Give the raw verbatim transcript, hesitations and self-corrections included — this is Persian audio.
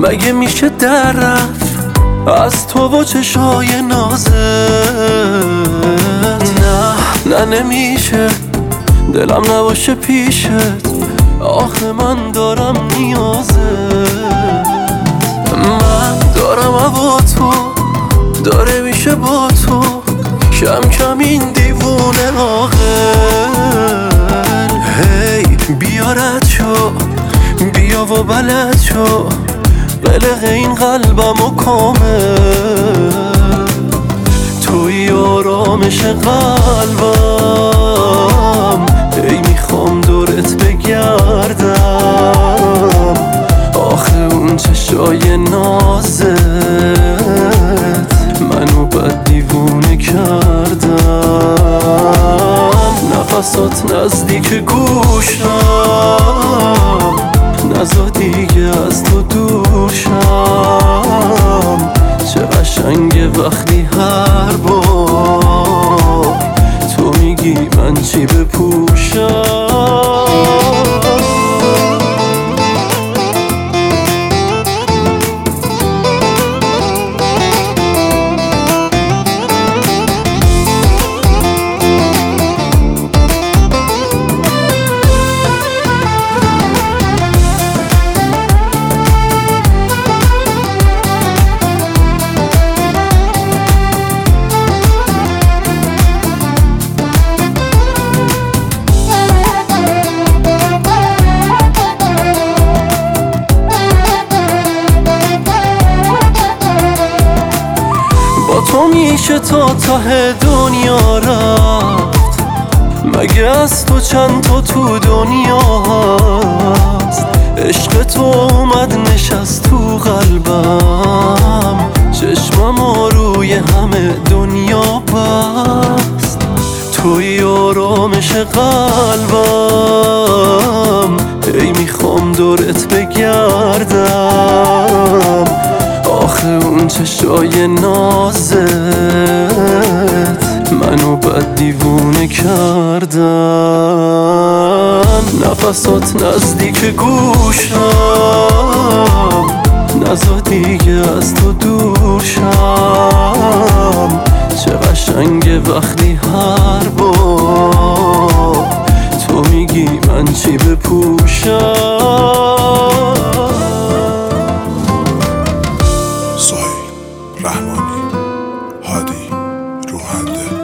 مگه میشه در رفت از تو و چشای نازت؟ نه نه نمیشه دلم نباشه پیشت، آخه من دارم نیازت. من دارم با تو داره میشه با تو کم کم این دیوونه عاقل. هی بیا رد شو بیا و بلد شو قلق این قلبمو کامل. توی آرامش قلبم ای میخوام دورت بگردم، آخه اون چشای نازت منو بد دیوونه کردم. نفسات نزدیک گوشم نزا دیگه از تو دور شم. چه قشنگه وقتی هر بار تو میگی من چی بپوشم. تو میشه تا ته دنیا رفت، مگه از تو چند تا تو دنیا هست؟ عشق تو اومد نشست تو قلبم، چشمم روی همه دنیا بست. توی آرامش قلبم ای میخوام دورت بگردم، آخه اون چشای نازت منو بد دیوونه کردن. نفسات نزدیک گوشم نزا دیگه از تو دور شم. چه قشنگه وقتی هر بار تو میگی من چی بپوشم. رحمانی، هادی، روحنده